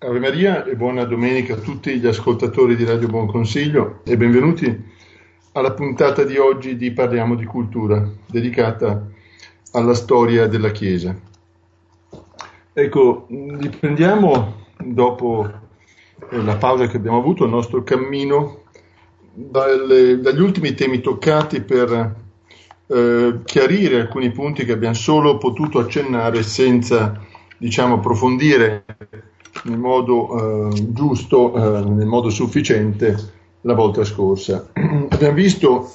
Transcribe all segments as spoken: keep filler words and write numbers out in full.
Ave Maria e buona domenica a tutti gli ascoltatori di Radio Buon Consiglio e benvenuti alla puntata di oggi di Parliamo di Cultura, dedicata alla storia della Chiesa. Ecco, riprendiamo dopo la pausa che abbiamo avuto il nostro cammino dalle, dagli ultimi temi toccati per eh, chiarire alcuni punti che abbiamo solo potuto accennare senza, diciamo, approfondire nel modo eh, giusto, eh, nel modo sufficiente la volta scorsa. Abbiamo visto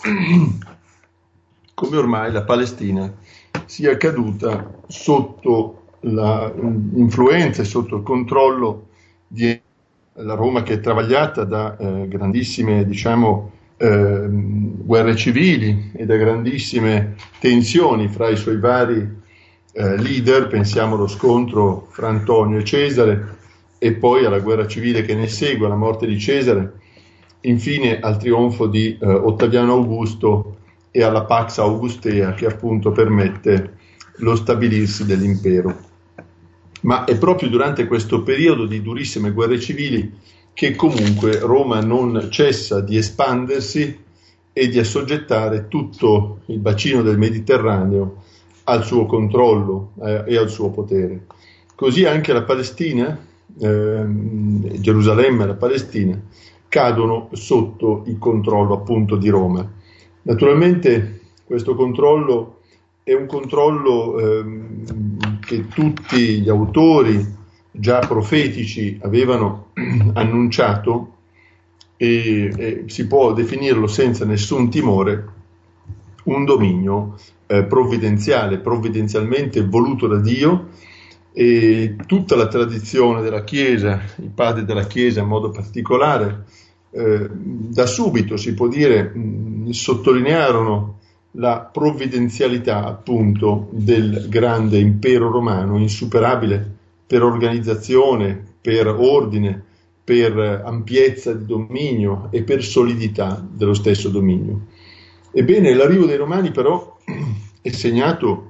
come ormai la Palestina sia caduta sotto l'influenza e sotto il controllo di la Roma, che è travagliata da eh, grandissime, diciamo, eh, guerre civili e da grandissime tensioni fra i suoi vari eh, leader. Pensiamo allo scontro fra Antonio e Cesare, e poi alla guerra civile che ne segue, alla morte di Cesare, infine al trionfo di eh, Ottaviano Augusto e alla Pax Augustea, che appunto permette lo stabilirsi dell'impero. Ma è proprio durante questo periodo di durissime guerre civili che comunque Roma non cessa di espandersi e di assoggettare tutto il bacino del Mediterraneo al suo controllo eh, e al suo potere. Così anche la Palestina, Eh, Gerusalemme e la Palestina cadono sotto il controllo appunto di Roma. Naturalmente questo controllo è un controllo ehm, che tutti gli autori già profetici avevano annunciato e, e si può definirlo senza nessun timore un dominio eh, provvidenziale, provvidenzialmente voluto da Dio. E tutta la tradizione della Chiesa, i padri della Chiesa in modo particolare, eh, da subito si può dire mh, sottolinearono la provvidenzialità appunto del grande impero romano, insuperabile per organizzazione, per ordine, per ampiezza di dominio e per solidità dello stesso dominio. Ebbene, l'arrivo dei Romani però è segnato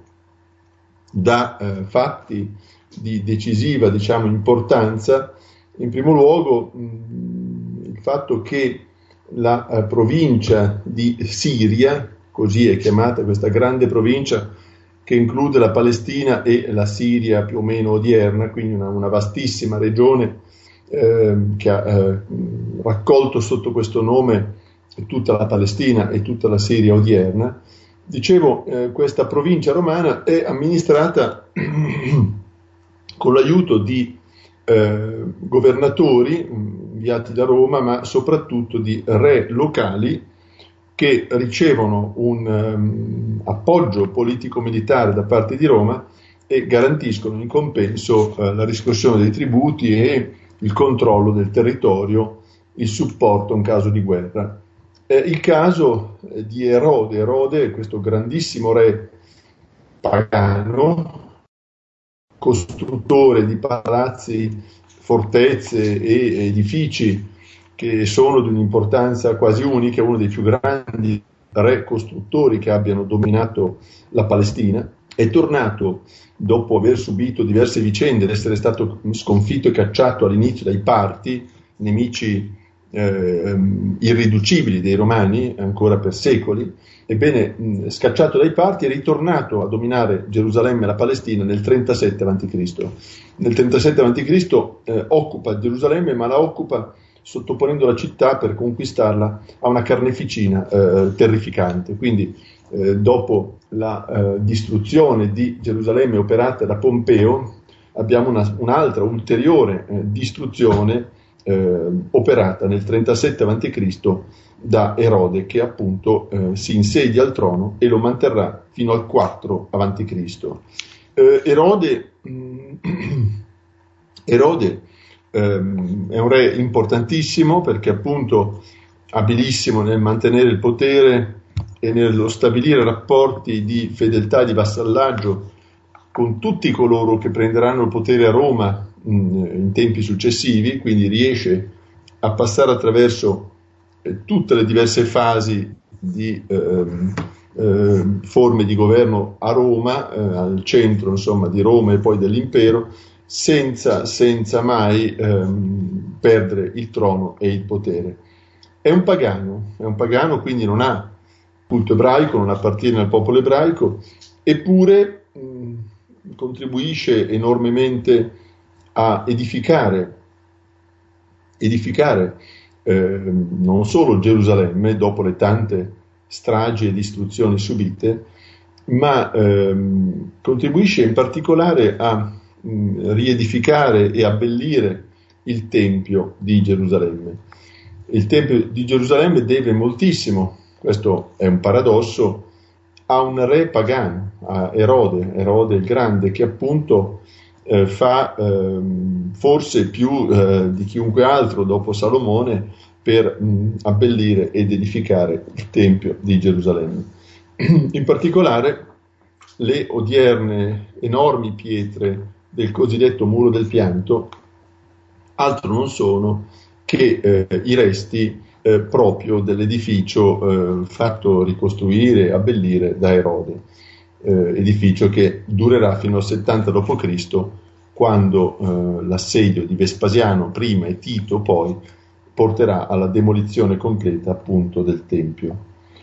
da eh, fatti di decisiva, diciamo, importanza. In primo luogo mh, il fatto che la eh, provincia di Siria, così è chiamata questa grande provincia che include la Palestina e la Siria più o meno odierna, quindi una, una vastissima regione eh, che ha eh, raccolto sotto questo nome tutta la Palestina e tutta la Siria odierna. Dicevo, eh, questa provincia romana è amministrata con l'aiuto di eh, governatori inviati da Roma, ma soprattutto di re locali che ricevono un um, appoggio politico-militare da parte di Roma e garantiscono in compenso eh, la riscossione dei tributi e il controllo del territorio, il supporto in caso di guerra. Eh, il caso eh, di Erode, Erode, questo grandissimo re pagano, costruttore di palazzi, fortezze e edifici che sono di un'importanza quasi unica, uno dei più grandi re costruttori che abbiano dominato la Palestina, è tornato dopo aver subito diverse vicende, ad essere stato sconfitto e cacciato all'inizio dai Parti, nemici Eh, irriducibili dei Romani ancora per secoli. Ebbene, mh, scacciato dai Parti, è ritornato a dominare Gerusalemme e la Palestina nel trentasette avanti Cristo. Nel trentasette avanti Cristo eh, occupa Gerusalemme, ma la occupa sottoponendo la città, per conquistarla, a una carneficina eh, terrificante. Quindi eh, dopo la eh, distruzione di Gerusalemme operata da Pompeo, abbiamo una, un'altra ulteriore eh, distruzione Eh, operata nel trentasette avanti Cristo da Erode, che appunto eh, si insedia al trono e lo manterrà fino al quattro avanti Cristo. Eh, Erode, mh, Erode ehm, è un re importantissimo perché appunto abilissimo nel mantenere il potere e nello stabilire rapporti di fedeltà e di vassallaggio con tutti coloro che prenderanno il potere a Roma in tempi successivi, quindi riesce a passare attraverso eh, tutte le diverse fasi di eh, eh, forme di governo a Roma, eh, al centro insomma di Roma e poi dell'impero, senza, senza mai ehm, perdere il trono e il potere. È un pagano, è un pagano, quindi non ha culto ebraico, non appartiene al popolo ebraico, eppure mh, contribuisce enormemente a edificare, edificare eh, non solo Gerusalemme dopo le tante stragi e distruzioni subite, ma ehm, contribuisce in particolare a mh, riedificare e abbellire il Tempio di Gerusalemme. Il Tempio di Gerusalemme deve moltissimo, questo è un paradosso, a un re pagano, a Erode, Erode il Grande, che appunto eh, fa eh, forse più eh, di chiunque altro dopo Salomone per mh, abbellire ed edificare il Tempio di Gerusalemme. In particolare le odierne enormi pietre del cosiddetto Muro del Pianto altro non sono che eh, i resti eh, proprio dell'edificio eh, fatto ricostruire e abbellire da Erode, eh, edificio che durerà fino al settanta dopo Cristo, quando eh, l'assedio di Vespasiano prima e Tito poi porterà alla demolizione completa appunto del Tempio.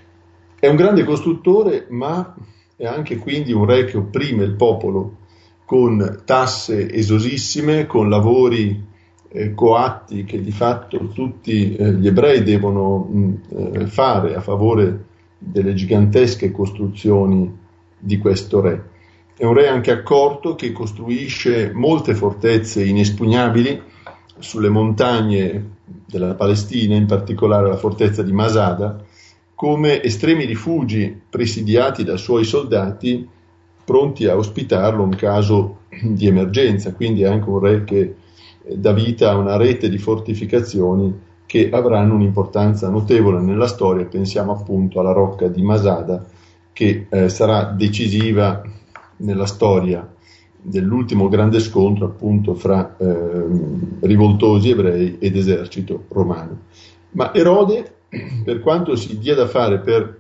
È un grande costruttore, ma è anche quindi un re che opprime il popolo con tasse esosissime, con lavori eh, coatti che di fatto tutti eh, gli ebrei devono mh, fare a favore delle gigantesche costruzioni di questo re. È un re anche accorto che costruisce molte fortezze inespugnabili sulle montagne della Palestina, in particolare la fortezza di Masada, come estremi rifugi presidiati da suoi soldati pronti a ospitarlo in caso di emergenza. Quindi è anche un re che dà vita a una rete di fortificazioni che avranno un'importanza notevole nella storia. Pensiamo appunto alla rocca di Masada, che eh, sarà decisiva nella storia dell'ultimo grande scontro appunto fra eh, rivoltosi ebrei ed esercito romano. Ma Erode, per quanto si dia da fare per,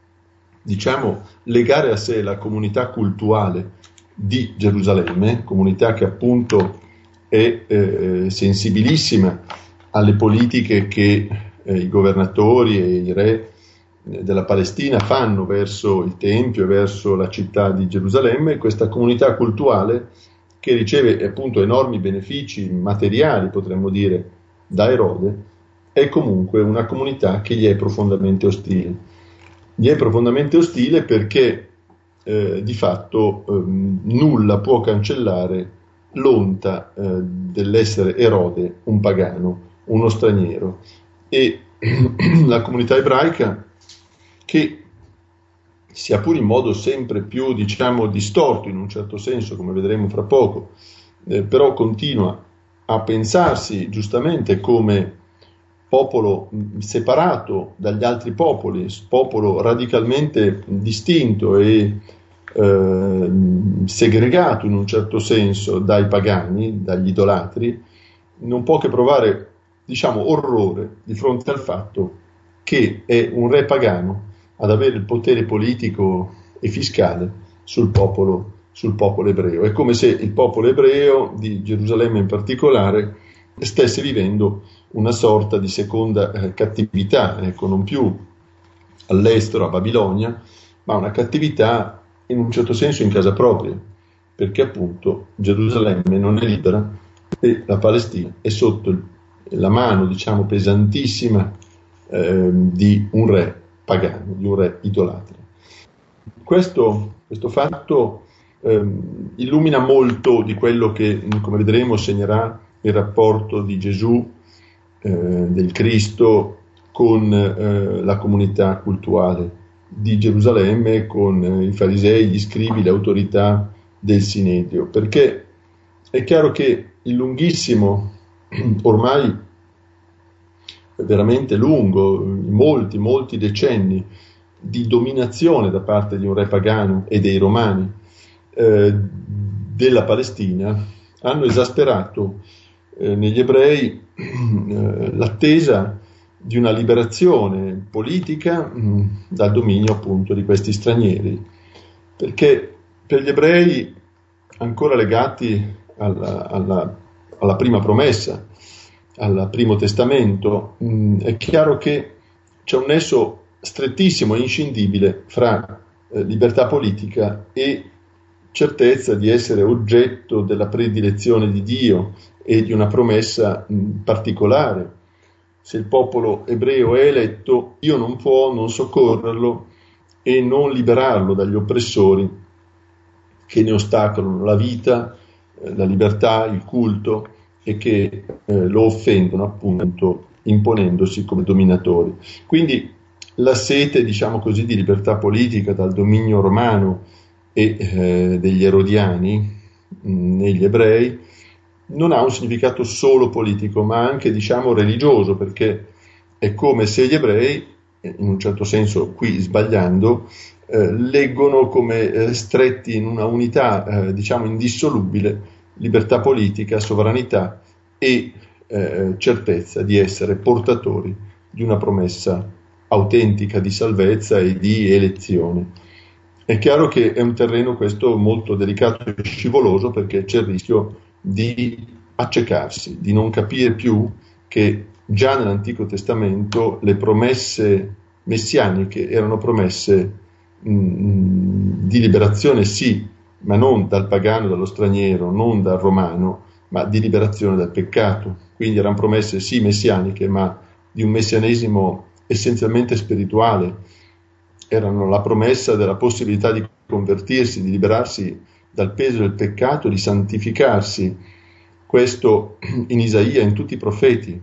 diciamo, legare a sé la comunità cultuale di Gerusalemme, comunità che appunto è eh, sensibilissima alle politiche che eh, i governatori e i re eh, della Palestina fanno verso il Tempio e verso la città di Gerusalemme, questa comunità cultuale che riceve appunto enormi benefici materiali, potremmo dire, da Erode, è comunque una comunità che gli è profondamente ostile. Gli è profondamente ostile perché eh, di fatto eh, nulla può cancellare l'onta eh, dell'essere Erode un pagano, uno straniero. E la comunità ebraica, che sia pure in modo sempre più, diciamo, distorto in un certo senso, come vedremo fra poco, eh, però continua a pensarsi giustamente come popolo separato dagli altri popoli, popolo radicalmente distinto e eh, segregato in un certo senso dai pagani, dagli idolatri, non può che provare, diciamo, orrore di fronte al fatto che è un re pagano ad avere il potere politico e fiscale sul popolo, sul popolo ebreo. È come se il popolo ebreo, di Gerusalemme in particolare, stesse vivendo una sorta di seconda eh, cattività, ecco, non più all'estero, a Babilonia, ma una cattività in un certo senso in casa propria, perché appunto Gerusalemme non è libera e la Palestina è sotto il, la mano, diciamo, pesantissima eh, di un re pagano, di un re idolatra. Questo, questo fatto eh, illumina molto di quello che, come vedremo, segnerà il rapporto di Gesù, eh, del Cristo, con eh, la comunità cultuale di Gerusalemme, con eh, i farisei, gli scribi, le autorità del Sinedrio, perché è chiaro che il lunghissimo, ormai veramente lungo, molti, molti decenni di dominazione da parte di un re pagano e dei romani eh, della Palestina hanno esasperato eh, negli ebrei eh, l'attesa di una liberazione politica mh, dal dominio appunto di questi stranieri, perché per gli ebrei ancora legati alla, alla, alla prima promessa, al primo testamento, mh, è chiaro che c'è un nesso strettissimo e inscindibile fra eh, libertà politica e certezza di essere oggetto della predilezione di Dio e di una promessa mh, particolare. Se il popolo ebreo è eletto, Dio non può non soccorrerlo e non liberarlo dagli oppressori che ne ostacolano la vita, eh, la libertà, il culto e che eh, lo offendono appunto imponendosi come dominatori. Quindi la sete, diciamo così, di libertà politica dal dominio romano e eh, degli erodiani mh, negli ebrei non ha un significato solo politico, ma anche, diciamo, religioso, perché è come se gli ebrei, in un certo senso qui sbagliando, eh, leggono come eh, stretti in una unità, eh, diciamo, indissolubile, libertà politica, sovranità e eh, certezza di essere portatori di una promessa autentica di salvezza e di elezione. È chiaro che è un terreno questo molto delicato e scivoloso, perché c'è il rischio di accecarsi, di non capire più che già nell'Antico Testamento le promesse messianiche erano promesse mh, di liberazione, sì, ma non dal pagano, dallo straniero, non dal romano, ma di liberazione dal peccato. Quindi erano promesse sì messianiche, ma di un messianesimo essenzialmente spirituale. Erano la promessa della possibilità di convertirsi, di liberarsi dal peso del peccato, di santificarsi. Questo in Isaia, in tutti i profeti,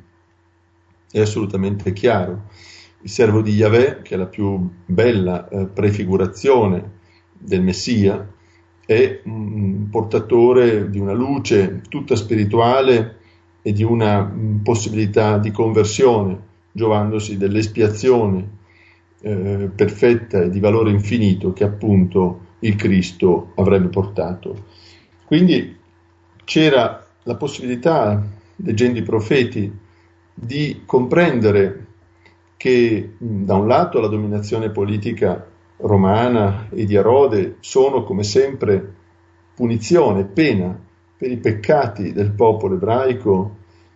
è assolutamente chiaro. Il servo di Yahweh, che è la più bella eh, prefigurazione del Messia, è un portatore di una luce tutta spirituale e di una mh, possibilità di conversione, giovandosi dell'espiazione eh, perfetta e di valore infinito che appunto il Cristo avrebbe portato. Quindi c'era la possibilità, leggendo i profeti, di comprendere che da un lato la dominazione politica romana e di Erode sono come sempre punizione, pena per i peccati del popolo ebraico,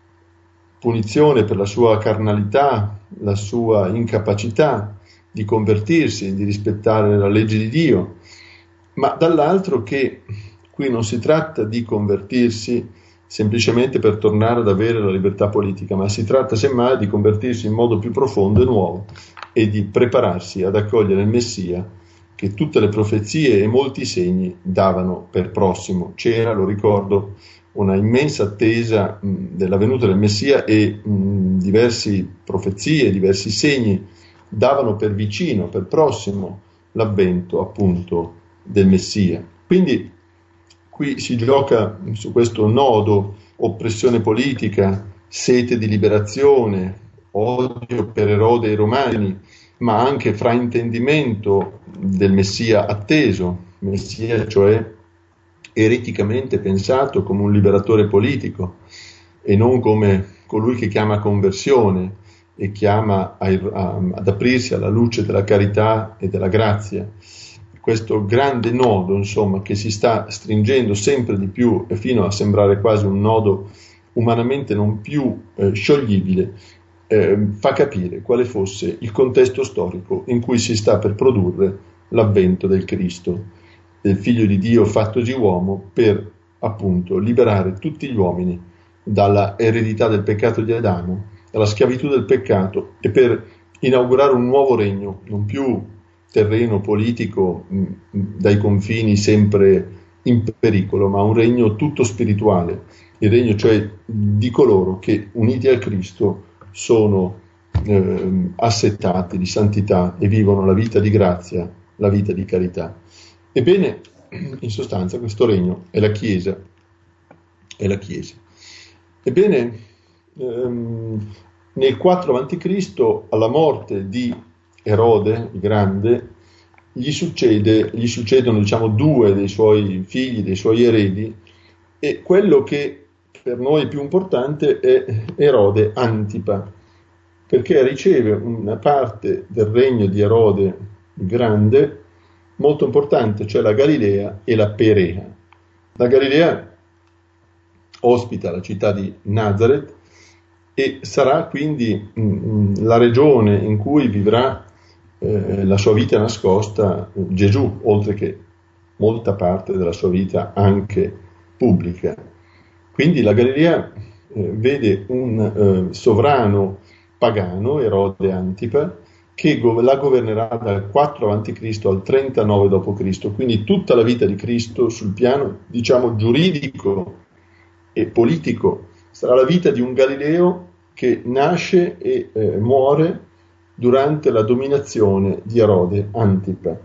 punizione per la sua carnalità, la sua incapacità di convertirsi, di rispettare la legge di Dio, ma dall'altro che qui non si tratta di convertirsi semplicemente per tornare ad avere la libertà politica, ma si tratta semmai di convertirsi in modo più profondo e nuovo e di prepararsi ad accogliere il Messia che tutte le profezie e molti segni davano per prossimo. C'era, lo ricordo, una immensa attesa mh, della venuta del Messia e mh, diverse profezie, diversi segni davano per vicino, per prossimo l'avvento appunto del Messia. Quindi qui si gioca su questo nodo, oppressione politica, sete di liberazione, odio per Erode e i Romani, ma anche fraintendimento del Messia atteso, Messia cioè ereticamente pensato come un liberatore politico e non come colui che chiama a conversione e chiama a, a, ad aprirsi alla luce della carità e della grazia. Questo grande nodo, insomma, che si sta stringendo sempre di più e fino a sembrare quasi un nodo umanamente non più eh, scioglibile, eh, fa capire quale fosse il contesto storico in cui si sta per produrre l'avvento del Cristo, del Figlio di Dio fattosi uomo, per appunto liberare tutti gli uomini dalla eredità del peccato di Adamo, dalla schiavitù del peccato, e per inaugurare un nuovo regno, non più terreno politico mh, dai confini sempre in pericolo, ma un regno tutto spirituale, il regno cioè di coloro che uniti al Cristo sono eh, assetati di santità e vivono la vita di grazia, la vita di carità. Ebbene, in sostanza questo regno è la Chiesa, è la Chiesa. Ebbene, ehm, nel quattro avanti Cristo, alla morte di Erode il Grande, gli, succede, gli succedono diciamo due dei suoi figli, dei suoi eredi, e quello che per noi è più importante è Erode Antipa, perché riceve una parte del regno di Erode il Grande molto importante, cioè la Galilea e la Perea. La Galilea ospita la città di Nazareth e sarà quindi mh, la regione in cui vivrà eh, la sua vita nascosta Gesù, oltre che molta parte della sua vita anche pubblica. Quindi la Galilea eh, vede un eh, sovrano pagano, Erode Antipa, che la governerà dal quattro avanti Cristo al trentanove dopo Cristo, quindi tutta la vita di Cristo sul piano, diciamo, giuridico e politico sarà la vita di un Galileo che nasce e eh, muore durante la dominazione di Erode Antipa.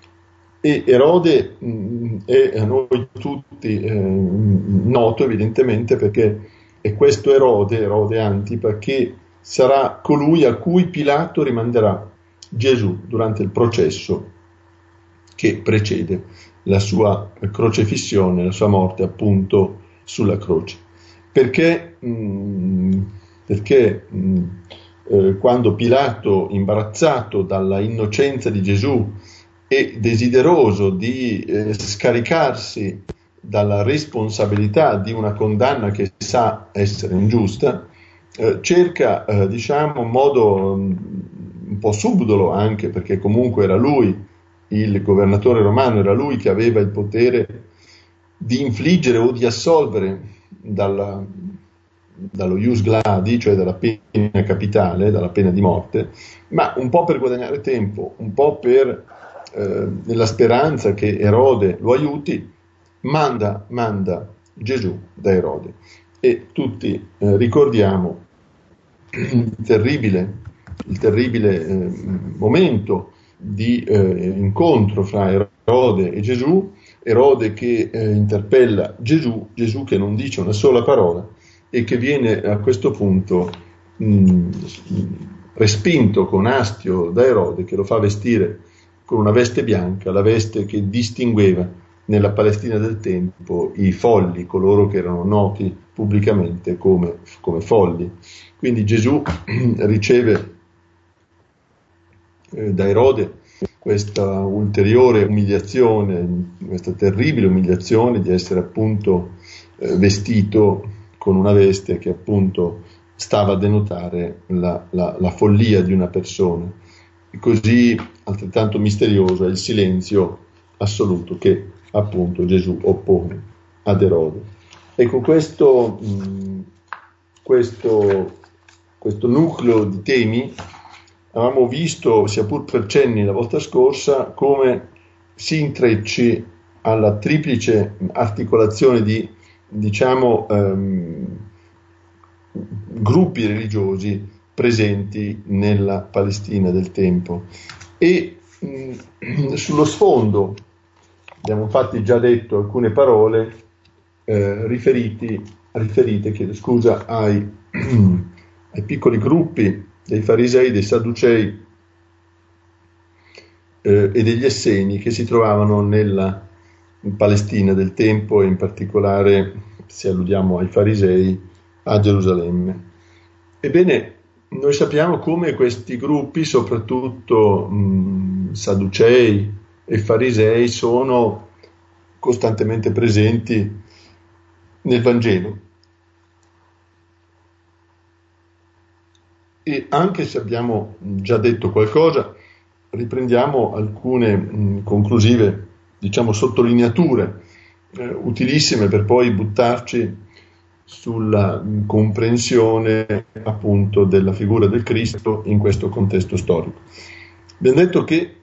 E Erode mh, è a noi tutti eh, noto evidentemente perché è questo Erode, Erode Antipa, che sarà colui a cui Pilato rimanderà Gesù durante il processo che precede la sua crocefissione, la sua morte appunto sulla croce. Perché, mh, perché mh, eh, quando Pilato, imbarazzato dalla innocenza di Gesù e desideroso di eh, scaricarsi dalla responsabilità di una condanna che sa essere ingiusta, eh, cerca, eh, diciamo, in modo mh, un po' subdolo anche, perché comunque era lui il governatore romano, era lui che aveva il potere di infliggere o di assolvere dalla, dallo ius gladi, cioè dalla pena capitale, dalla pena di morte, ma un po' per guadagnare tempo, un po' per eh, nella speranza che Erode lo aiuti, manda, manda Gesù da Erode. E tutti eh, ricordiamo il terribile, il terribile eh, momento di eh, incontro fra Erode e Gesù, Erode che eh, interpella Gesù, Gesù che non dice una sola parola e che viene a questo punto mh, respinto con astio da Erode, che lo fa vestire con una veste bianca, la veste che distingueva nella Palestina del tempo i folli, coloro che erano noti pubblicamente come, come folli. Quindi Gesù riceve eh, da Erode questa ulteriore umiliazione, questa terribile umiliazione di essere appunto eh, vestito con una veste che appunto stava a denotare la, la, la follia di una persona. E così altrettanto misterioso è il silenzio assoluto che appunto Gesù oppone ad Erode. Ecco, questo, mh, questo, questo nucleo di temi avevamo visto, sia pur per cenni la volta scorsa, come si intrecci alla triplice articolazione di, diciamo, ehm, gruppi religiosi presenti nella Palestina del tempo. E mh, sullo sfondo abbiamo infatti già detto alcune parole eh, riferiti, riferite chiedo scusa, ai, ai piccoli gruppi dei farisei, dei sadducei eh, e degli esseni che si trovavano nella Palestina del tempo, e in particolare, se alludiamo ai farisei, a Gerusalemme. Ebbene, noi sappiamo come questi gruppi, soprattutto mh, sadducei e farisei, sono costantemente presenti nel Vangelo. E anche se abbiamo già detto qualcosa, riprendiamo alcune mh, conclusive, diciamo, sottolineature eh, utilissime per poi buttarci sulla mh, comprensione appunto della figura del Cristo in questo contesto storico. Abbiamo detto che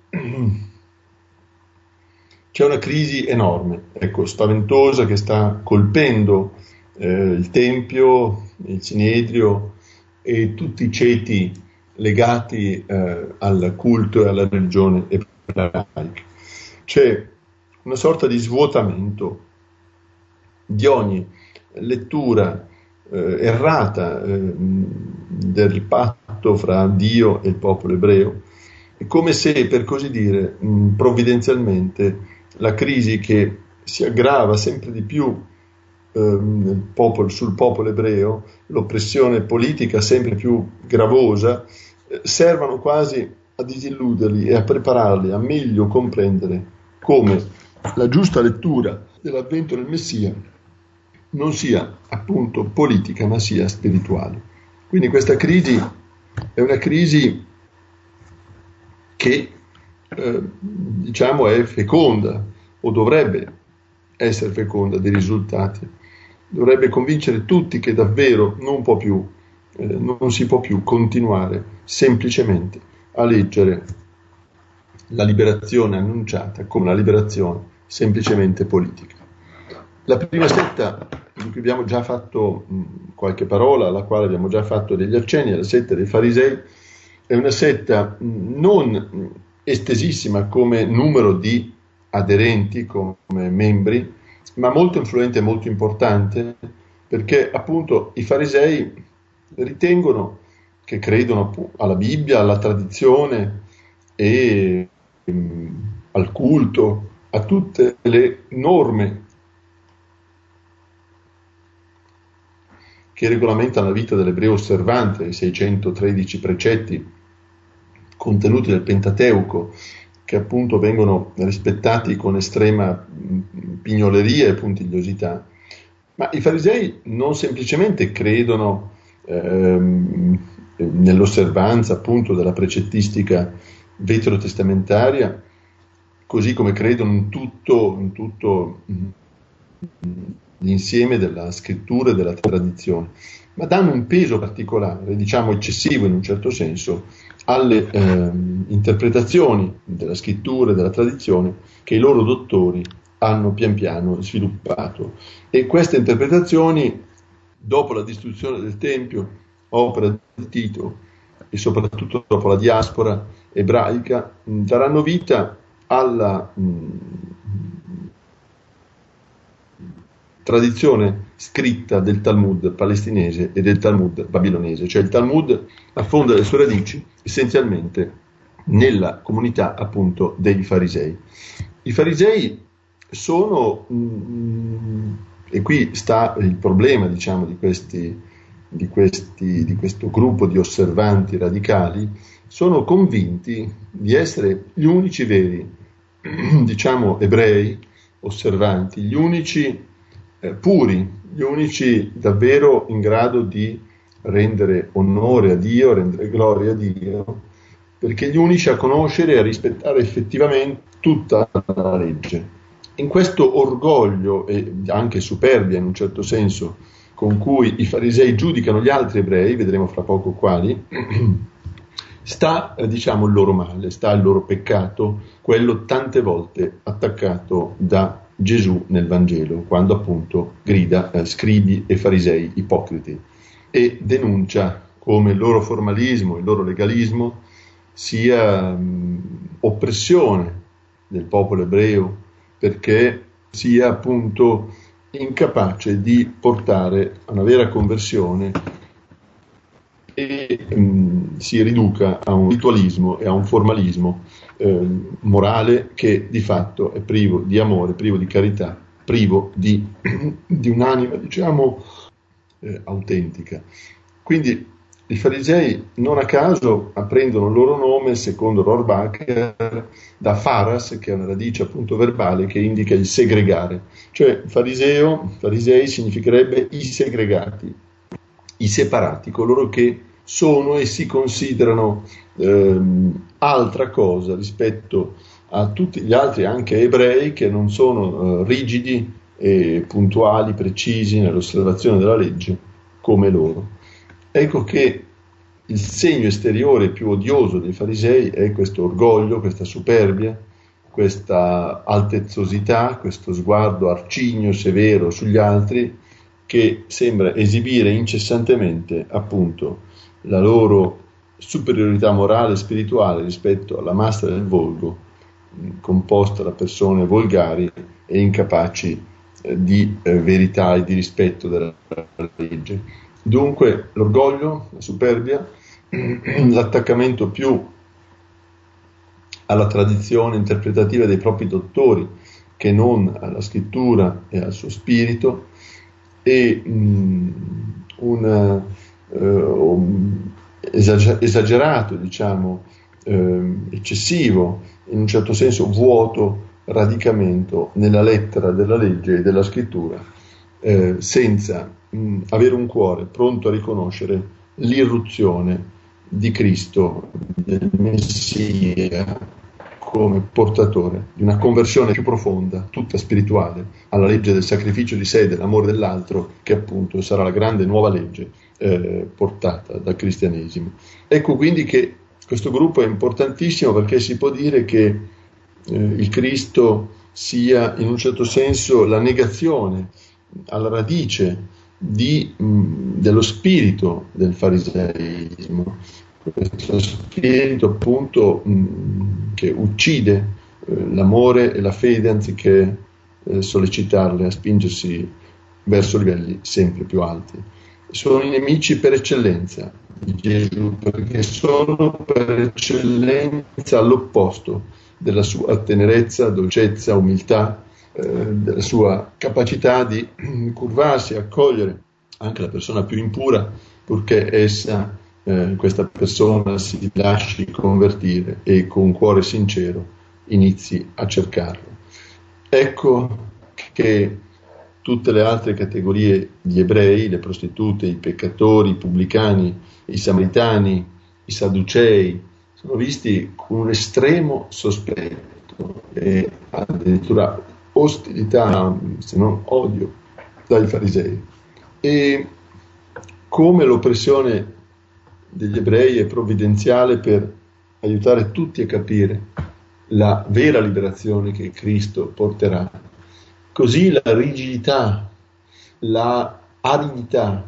c'è una crisi enorme, ecco, spaventosa, che sta colpendo eh, il Tempio, il Sinedrio e tutti i ceti legati eh, al culto e alla religione ebraica. C'è una sorta di svuotamento di ogni lettura eh, errata eh, del patto fra Dio e il popolo ebreo. È come se, per così dire, mh, provvidenzialmente, la crisi che si aggrava sempre di più eh, nel popolo, sul popolo ebreo, l'oppressione politica sempre più gravosa, eh, servano quasi a disilluderli e a prepararli a meglio comprendere come la giusta lettura dell'avvento del Messia non sia appunto politica ma sia spirituale. Quindi questa crisi è una crisi che eh, diciamo è feconda o dovrebbe essere feconda di risultati, dovrebbe convincere tutti che davvero non può più, eh, non si può più continuare semplicemente a leggere la liberazione annunciata come una liberazione semplicemente politica. La prima setta di cui abbiamo già fatto mh, qualche parola, alla quale abbiamo già fatto degli accenni, è la setta dei farisei, è una setta mh, non mh, estesissima come numero di aderenti, come membri, ma molto influente e molto importante, perché appunto i farisei ritengono che credono alla Bibbia, alla tradizione e mh, al culto, a tutte le norme che regolamentano la vita dell'ebreo osservante, i seicentotredici precetti contenuti nel Pentateuco, che appunto vengono rispettati con estrema pignoleria e puntigliosità. Ma i farisei non semplicemente credono ehm, nell'osservanza appunto della precettistica veterotestamentaria, così come credono in tutto, in tutto l'insieme della scrittura e della tradizione, ma danno un peso particolare, diciamo eccessivo in un certo senso, alle eh, interpretazioni della scrittura e della tradizione che i loro dottori hanno pian piano sviluppato. E queste interpretazioni, dopo la distruzione del Tempio, opera di Tito, e soprattutto dopo la diaspora ebraica, mh, daranno vita alla mh, tradizione scritta del Talmud palestinese e del Talmud babilonese, cioè il Talmud affonda le sue radici essenzialmente nella comunità appunto dei farisei. I farisei sono, mh, e qui sta il problema diciamo di questi, di questi, di questo gruppo di osservanti radicali, sono convinti di essere gli unici veri, diciamo ebrei osservanti, gli unici Eh, puri, gli unici davvero in grado di rendere onore a Dio, rendere gloria a Dio, perché gli unici a conoscere e a rispettare effettivamente tutta la legge. In questo orgoglio e anche superbia in un certo senso con cui i farisei giudicano gli altri ebrei, vedremo fra poco quali, sta eh, diciamo il loro male, sta il loro peccato, quello tante volte attaccato da Gesù nel Vangelo, quando appunto grida eh, scribi e farisei ipocriti e denuncia come il loro formalismo, il loro legalismo sia mh, oppressione del popolo ebreo, perché sia appunto incapace di portare a una vera conversione e mh, si riduca a un ritualismo e a un formalismo eh, morale che di fatto è privo di amore, privo di carità, privo di, di un'anima, diciamo, eh, autentica. Quindi i farisei non a caso apprendono il loro nome, secondo Rohrbacher, da faras, che è una radice appunto verbale che indica il segregare. Cioè fariseo, farisei significherebbe i segregati, i separati, coloro che sono e si considerano ehm, altra cosa rispetto a tutti gli altri, anche ebrei, che non sono eh, rigidi e puntuali, precisi nell'osservazione della legge come loro. Ecco che il segno esteriore più odioso dei farisei è questo orgoglio, questa superbia, questa altezzosità, questo sguardo arcigno, severo sugli altri, che sembra esibire incessantemente appunto la loro superiorità morale e spirituale rispetto alla massa del volgo, composta da persone volgari e incapaci eh, di eh, verità e di rispetto della legge. Dunque l'orgoglio, la superbia, l'attaccamento più alla tradizione interpretativa dei propri dottori che non alla scrittura e al suo spirito, e mh, un, uh, un esagerato, diciamo, eh, eccessivo, in un certo senso vuoto radicamento nella lettera della legge e della scrittura, eh, senza mh, avere un cuore pronto a riconoscere l'irruzione di Cristo, del Messia, come portatore di una conversione più profonda, tutta spirituale, alla legge del sacrificio di sé e dell'amore dell'altro, che appunto sarà la grande nuova legge eh, portata dal cristianesimo. Ecco quindi che questo gruppo è importantissimo, perché si può dire che eh, il Cristo sia in un certo senso la negazione alla radice di, mh, dello spirito del fariseismo, questo spirito appunto mh, che uccide eh, l'amore e la fede anziché eh, sollecitarle a spingersi verso livelli sempre più alti. Sono i nemici per eccellenza di Gesù, perché sono per eccellenza all'opposto della sua tenerezza, dolcezza, umiltà, eh, della sua capacità di curvarsi, accogliere anche la persona più impura, purché essa, eh, questa persona, si lasci convertire e con un cuore sincero inizi a cercarlo. Ecco che tutte le altre categorie di ebrei, le prostitute, i peccatori, i pubblicani, i samaritani, i sadducei, sono visti con un estremo sospetto e addirittura ostilità, se non odio, dai farisei. E come l'oppressione degli ebrei è provvidenziale per aiutare tutti a capire la vera liberazione che Cristo porterà, così la rigidità, la aridità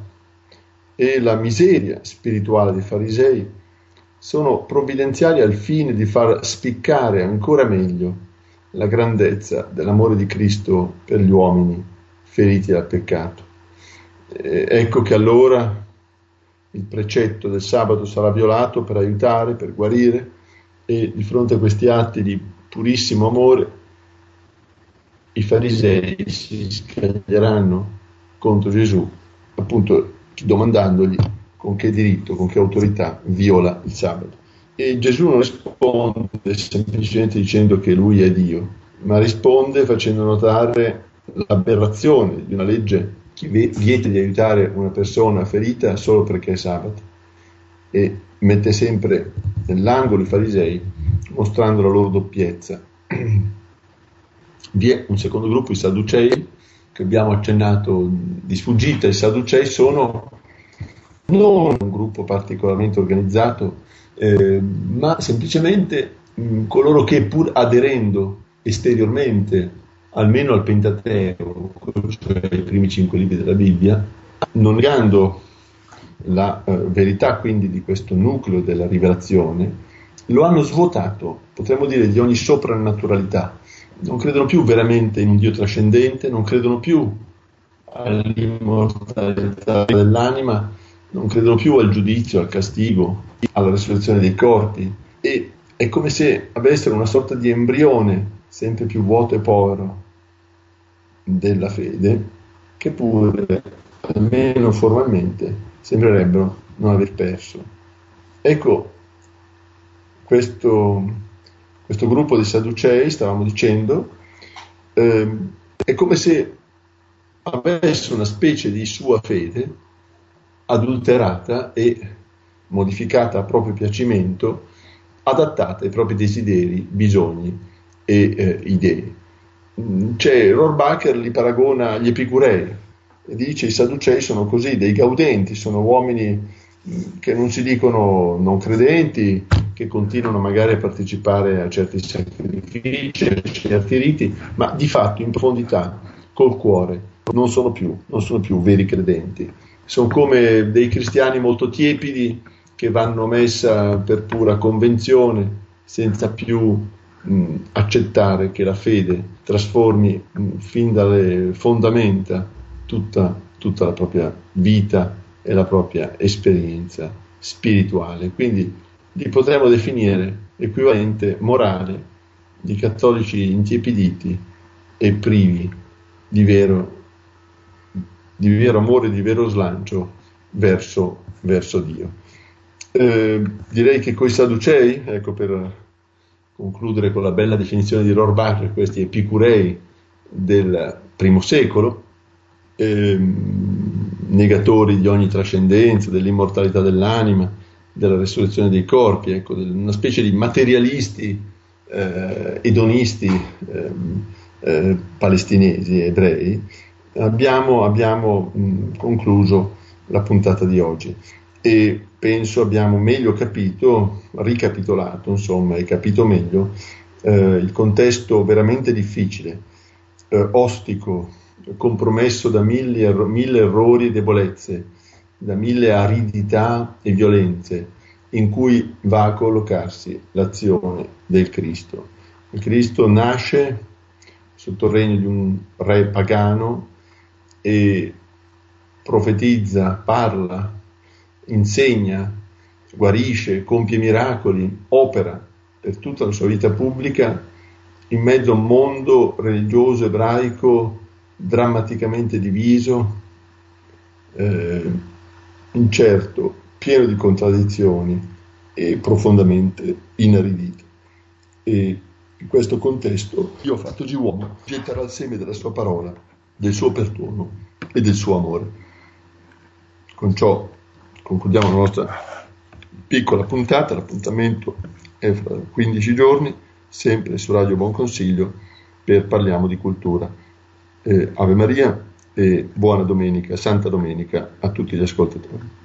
e la miseria spirituale dei farisei sono provvidenziali al fine di far spiccare ancora meglio la grandezza dell'amore di Cristo per gli uomini feriti dal peccato. Eh, ecco che allora il precetto del sabato sarà violato per aiutare, per guarire, e di fronte a questi atti di purissimo amore i farisei si scaglieranno contro Gesù, appunto domandandogli con che diritto, con che autorità viola il sabato. E Gesù non risponde semplicemente dicendo che lui è Dio, ma risponde facendo notare l'aberrazione di una legge che vieta di aiutare una persona ferita solo perché è sabato, e mette sempre nell'angolo i farisei, mostrando la loro doppiezza. Vi è un secondo gruppo, i sadducei, che abbiamo accennato di sfuggita. I sadducei sono non un gruppo particolarmente organizzato, eh, ma semplicemente mh, coloro che, pur aderendo esteriormente almeno al Pentateuco, cioè ai primi cinque libri della Bibbia, non negando la eh, verità quindi di questo nucleo della rivelazione, lo hanno svuotato, potremmo dire, di ogni soprannaturalità. Non credono più veramente in un Dio trascendente, non credono più all'immortalità dell'anima, non credono più al giudizio, al castigo, alla resurrezione dei corpi, e è come se avessero una sorta di embrione sempre più vuoto e povero della fede, che pure, almeno formalmente, sembrerebbero non aver perso. Ecco, questo, questo gruppo di sadducei, stavamo dicendo, eh, è come se avesse una specie di sua fede adulterata e modificata a proprio piacimento, adattata ai propri desideri, bisogni e eh, idee. C'è Rohrbacher li paragona agli epicurei e dice: i sadducei sono così, dei gaudenti, sono uomini che non si dicono non credenti, che continuano magari a partecipare a certi sacrifici, a certi riti, ma di fatto in profondità, col cuore, non sono più, non sono più veri credenti. Sono come dei cristiani molto tiepidi che vanno a messa per pura convenzione, senza più mh, accettare che la fede trasformi mh, fin dalle fondamenta tutta, tutta la propria vita e la propria esperienza spirituale. Quindi li potremmo definire equivalente morale di cattolici intiepiditi e privi di vero di vero amore, di vero slancio verso, verso Dio. Eh, direi che coi sadducei, ecco, per concludere con la bella definizione di Rohrbacher, questi epicurei del primo secolo, ehm, negatori di ogni trascendenza, dell'immortalità dell'anima, della resurrezione dei corpi, ecco, una specie di materialisti eh, edonisti eh, eh, palestinesi, ebrei, abbiamo, abbiamo mh, concluso la puntata di oggi e penso abbiamo meglio capito, ricapitolato insomma e capito meglio eh, il contesto veramente difficile, eh, ostico, compromesso da mille, erro- mille errori e debolezze, da mille aridità e violenze in cui va a collocarsi l'azione del Cristo. Il Cristo nasce sotto il regno di un re pagano e profetizza, parla, insegna, guarisce, compie miracoli, opera per tutta la sua vita pubblica in mezzo a un mondo religioso ebraico drammaticamente diviso, eh, incerto, pieno di contraddizioni e profondamente inaridito. E in questo contesto Dio, fatto di uomo, getterà il seme della sua parola, del suo perdono e del suo amore. Con ciò concludiamo la nostra piccola puntata. L'appuntamento è fra quindici giorni, sempre su Radio Buon Consiglio, per Parliamo di Cultura. Eh, Ave Maria e buona domenica, Santa Domenica a tutti gli ascoltatori.